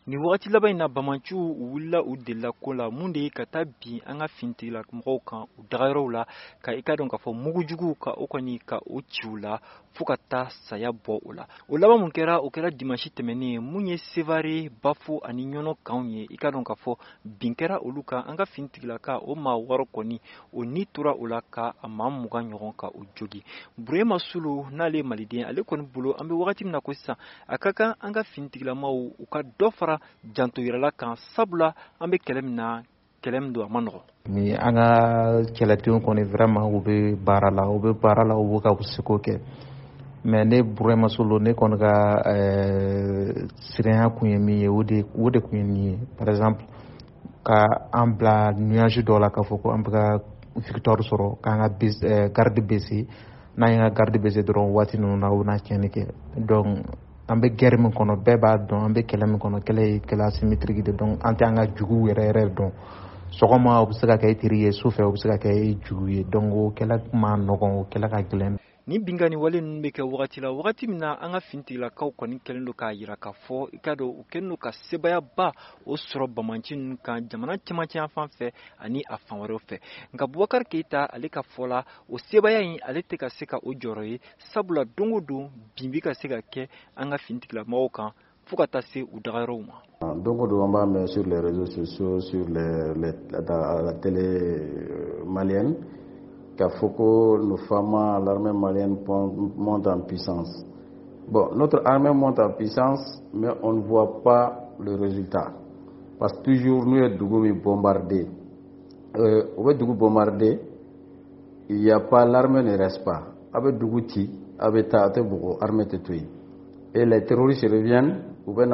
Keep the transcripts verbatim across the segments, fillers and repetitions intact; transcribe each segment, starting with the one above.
ni wagati laban in na Bamanchu u wulila u delila ko la mun de ye ka taa bin an ka finitila mɔgɔw kan u dagayɔrɔw la ka i ka dɔn k'a fɔ mugujugu ka o kɔni ka o ci u la fo ka taa saya bɔ o la o laban mun kɛra o kɛra dimanche tɛmɛnen mun ye Sevare Bafo ani Ɲɔnɔ kanw ye i ka dɔn k'a fɔ bin kɛra olu kan an ka finitigilaka o maa wɔɔrɔ kɔni o ni tora o la ka a maa mugan ɲɔgɔn ka o jogi Burema Sulu n'ale ye maliden ale kɔni bolo an bɛ wagati min na ko sisan a ka kan an ka finitigilamaw u ka dɔ fara janto yɛrɛla kan sabula an bɛ kɛlɛ min na kɛlɛ min don a ma nɔgɔ ni an ka kɛlɛdenw kɔni vraiment u bɛ baara la u bɛ baara la u bɛ ka seko kɛ mais ne Burema Sulu ne kɔni ka ɛɛ siranya kun ye min ye o de o de kun ye nin ye par exemple ka an bila nuage dɔ la k'a fɔ ko an bɛ ka victoire sɔrɔ k'an ka base garde baisser n'an ye ka garde baisser dɔrɔn waati ninnu na o bɛna tiɲɛni kɛ donc an bɛ guerre min kɔnɔ bɛɛ b'a dɔn an bɛ kɛlɛ min kɔnɔ kɛlɛ ye kɛlɛ asymétrique de donc an tɛ an ka juguw yɛrɛ yɛrɛ dɔn sɔgɔma o bɛ se ka kɛ e teri ye sufɛ o bɛ se ka kɛ e jugu ye donc o kɛlɛ ma nɔgɔn o kɛlɛ ka gɛlɛn ni bingani wale ninnu bɛ kɛ wagati la wagati min na an ka finitigilakaw kɔni kɛlen don k'a jira k'a fɔ i ka dɔn u kɛlen don ka sebayaba o sɔrɔ Bamanci ninnu kan jamana cɛmancɛ yan fan fɛ ani a fan wɛrɛw fɛ nka Bubakari Keyita ale ka fɔ la o sebaya in ale tɛ ka se ka o jɔyɔrɔ ye sabula don o don bin bɛ ka se ka kɛ an ka finitigilamɔgɔw kan fo ka taa se u dagayɔrɔw ma. Donc on va mettre sur les réseaux sociaux, sur les, les, la, la télé malienne, qu'il faut que nos femmes, l'armée malienne monte en puissance. Bon, notre armée monte en puissance, mais on ne voit pas le résultat. Parce que toujours nous sommes bombardés. Euh, on est bombardés, il n'y a pas, l'armée ne reste pas. Avec Dougouti, avec Taatebouko, l'armée te tue. Et les terroristes reviennent.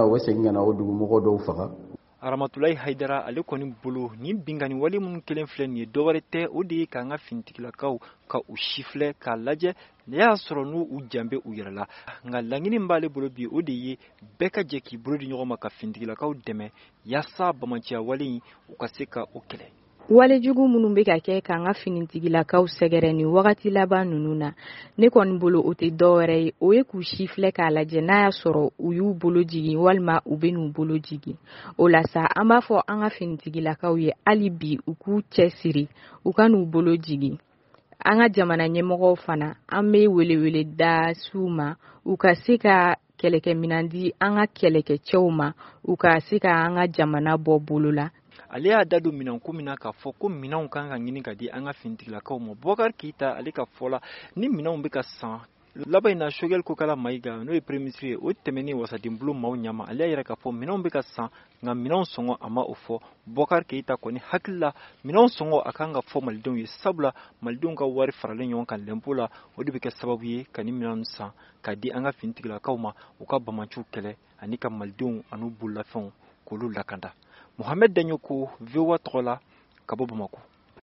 Aramatulayi Haidara ale kɔni bolo ni bingani wale minnu kelen filɛ nin ye dɔwɛrɛ tɛ o de ye k'an ka finitigilakaw ka u sifilɛ k'a lajɛ ne y'a sɔrɔ n'u u janbe u yɛrɛ la nka laɲini b'ale bolo bi o de ye bɛɛ ka jɛ k'i bolo di ɲɔgɔn ma ka finitigilakaw dɛmɛ yaasa Bamanciya wale in u ka se ka o kɛlɛ. Walejugu minnu bɛ ka kɛ k'an ka finitigilakaw sɛgɛrɛ ni wagati laban ninnu na ne kɔni bolo o tɛ dɔwɛrɛ ye o ye k'u sifilɛ k'a lajɛ n'a y'a sɔrɔ u y'u bolo jigin walima u bɛ n'u bolo jigin o la sa an b'a fɔ an ka finitigilakaw ye hali bi u k'u cɛ siri u ka n'u bolo jigin an ka jamana ɲɛmɔgɔw fana an bɛ welewele da s'u ma u ka se ka kɛlɛkɛminan di an ka kɛlɛkɛcɛw ma u ka se ka an ka jamana bɔ bolo la. Ale y'a da don minɛn ko min na k'a fɔ ko minɛnw kan ka ɲini ka di an ka finitigilakaw ma Bubakari Keyita ale ka fɔ la ni minɛnw bɛ ka san laban in na Choguel Kokala Mayiga n'o ye premier ministre ye o tɛmɛnen wasadenbulu maaw ɲama ale y'a yɛrɛ k'a fɔ minɛnw bɛ ka san nka minɛnw sɔngɔ a ma o fɔ Bubakari Keyita kɔni hakili la minɛnw sɔngɔ a kan ka fɔ malidenw ye sabula malidenw ka wari faralen ɲɔgɔn kan l'impôt la o de bɛ kɛ sababu ye ka ni minɛnw san ka di an ka finitigilakaw ma u ka Bamanciw kɛlɛ ani ka malidenw an'u bololafɛnw k'olu lakanda. Mohamed Danyoko, V O A tɔgɔ la, ka bɔ Bamako.